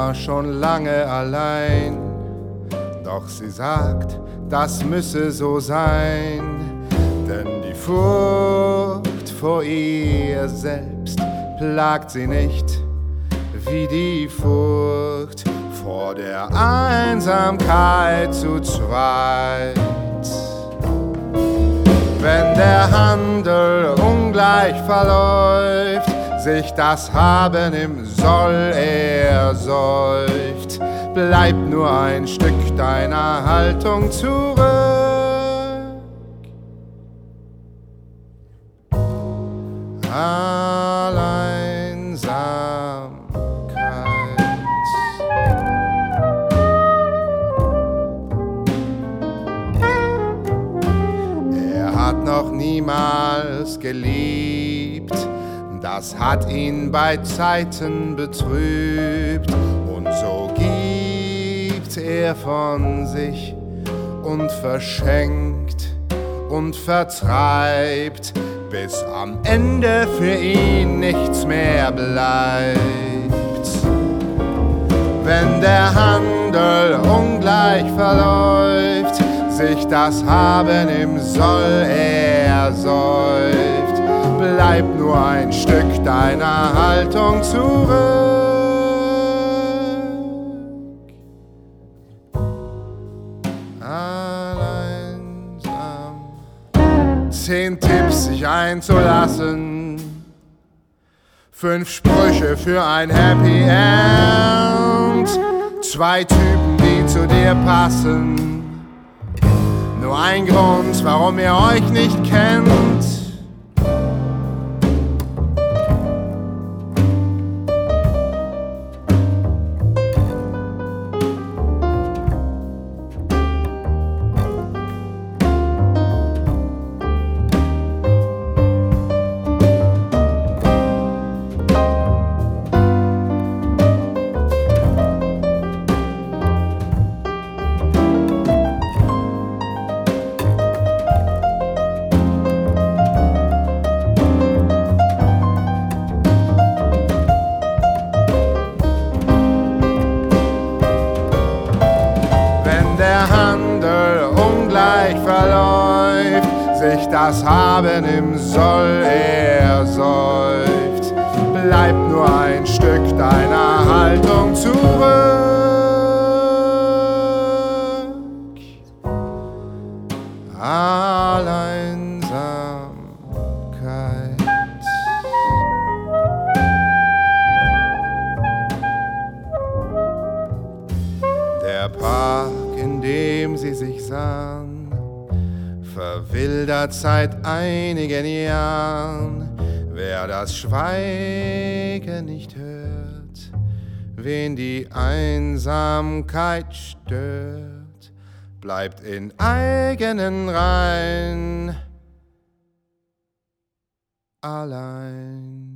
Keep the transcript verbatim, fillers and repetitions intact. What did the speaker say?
war schon lange allein. Doch sie sagt, das müsse so sein, denn die Furcht vor ihr selbst plagt sie nicht wie die Furcht vor der Einsamkeit zu zweit. Wenn der Handel ungleich verläuft, sich das Haben im Soll ersäuft, bleibt nur ein Stück deiner Haltung zurück. Alleinsamkeit. Er hat noch niemals geliebt, das hat ihn bei Zeiten betrübt, und so gibt er von sich und verschenkt und vertreibt, bis am Ende für ihn nichts mehr bleibt. Wenn der Handel ungleich verläuft, sich das Haben im Soll ersäuft, bleibt nur ein Stück deiner Haltung zurück. Alleinsam. Zehn Tipps, sich einzulassen. Fünf Sprüche für ein Happy End. Zwei Typen, die zu dir passen. Nur ein Grund, warum ihr euch nicht kennt. Verläuft, sich das Haben im Soll ersäuft, bleibt nur ein Stück deiner Haltung zurück. Alleinsamkeit. Der Park, in dem sie sich sahen, verwildert seit einigen Jahren. Wer das Schweigen nicht hört, wen die Einsamkeit stört, bleibt in eigenen Reihen allein.